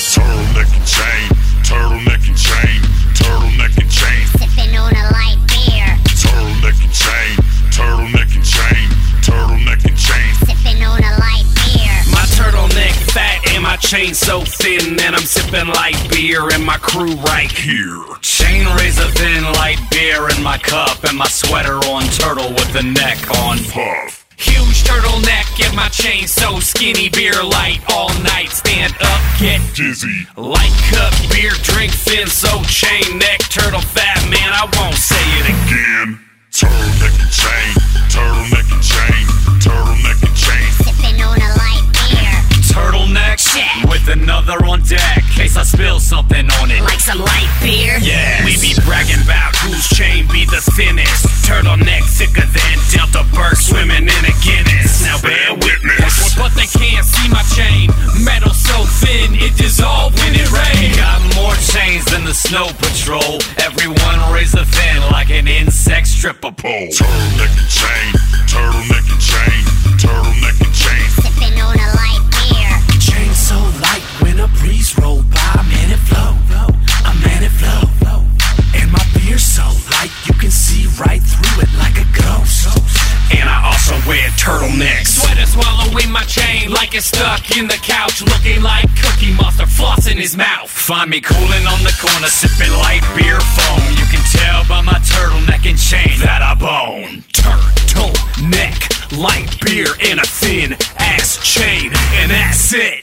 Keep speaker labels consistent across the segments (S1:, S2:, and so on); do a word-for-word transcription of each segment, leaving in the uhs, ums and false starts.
S1: Turtleneck and chain, turtleneck and chain, turtleneck and chain.
S2: Sipping on a light beer.
S1: Turtleneck and chain, turtleneck and chain, turtleneck and chain.
S2: Sipping on a light beer.
S3: My turtleneck fat and my chain so thin, and I'm sipping light beer and my crew right here. Chain razor thin light beer in my cup, and my sweater on turtle with the neck on
S1: Puff.
S3: Huge turtleneck and my chain so skinny, beer light all night, stand up, get
S1: Dizzy.
S3: light cup, beer drink thin, so chain neck, turtle fat, man, I won't say it again.
S1: Again. Turtleneck and chain, turtleneck and chain, turtleneck and chain.
S2: Sipping on a light beer.
S3: Turtleneck
S2: Shit.
S3: with another on deck, case I spill something on it.
S2: Like some light beer.
S3: Yeah, we be bragging about whose chain be the thinnest. Turtleneck thicker than Delta Burke swimming in a Guinness. Now bear witness. But they can't see my chain. Metal so thin it dissolved when it rained. Got more chains than the Snow Patrol. Everyone razor thin like an insect stripper pole.
S1: Turtleneck and chain, turtleneck and chain, turtleneck and chain.
S2: Sipping on a light beer.
S3: Chain so light when a breeze roll by, man it flow, a man it flow. And my beer so light you can see right through it like a ghost. And I also wear turtlenecks. Sweater swallowing my chain like it's stuck in the couch, looking like Cookie Monster floss in his mouth. Find me cooling on the corner, sipping light beer foam. You can tell by my turtleneck and chain that I bone. Turtleneck, light beer and a thin ass chain, and that's it.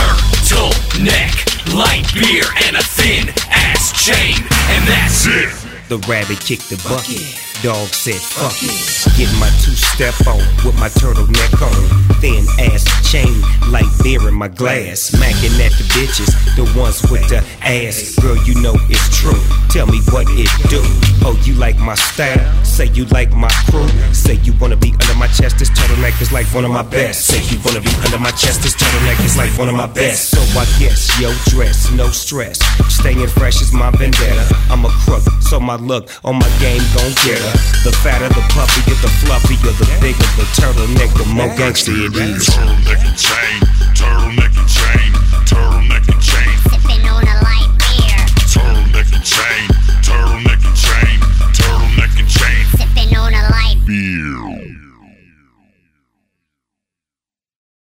S3: Turtleneck, light beer and a thin ass chain, and that's it.
S4: The rabbit kicked the bucket. Dog said fuck it. Getting my two-step on with my turtleneck on. Thin ass chain, light beer in my glass. Macking at the bitches, the ones with the ass. Girl, you know it's true. Tell me what it do. Oh, you like my style? Say you like my crew. Say you wanna be under my chest. This turtleneck is like one of my best. Say you wanna be under my chest. This turtleneck is like one of my best. So I guess yo dress, no stress. Staying fresh is my vendetta. I'm a crook, so my look on my game gon' get her. The fatter the puppy, get the fluffier, the bigger the turtleneck, the more gangster it is.
S1: Turtleneck and chain,